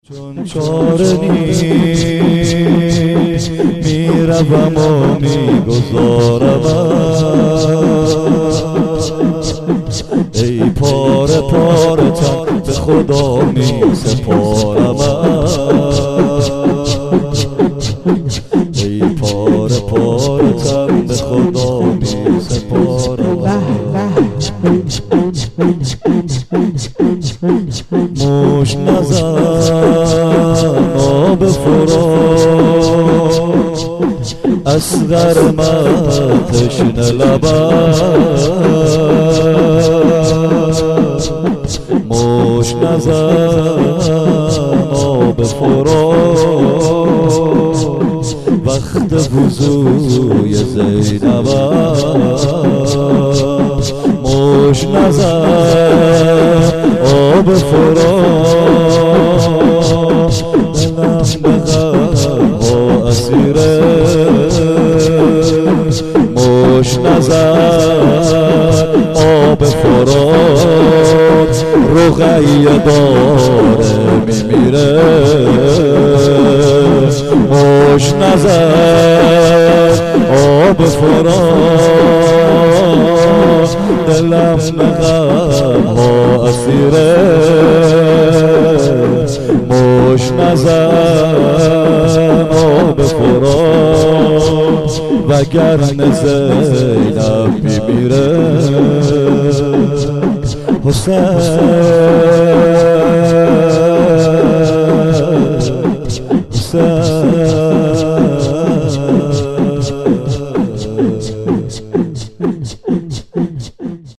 چون چاره نیست میروم و میگذارم ای پاره پاره تن به خدا میسپارم ای پاره پاره تن به خدا میسپارم موش نزن آب فرات اصغر من تشنه لبم موش نزن آب فرات وقت وضوی زینبم موش نزن آب فرات دلم به غم‌ها اسیره موش نزن آب فرات رقیه داره میمیره موش نزن آب فرات دلم به غم‌ها اسیره موش نزن آب فرات وگرنه زینب میمیره حسین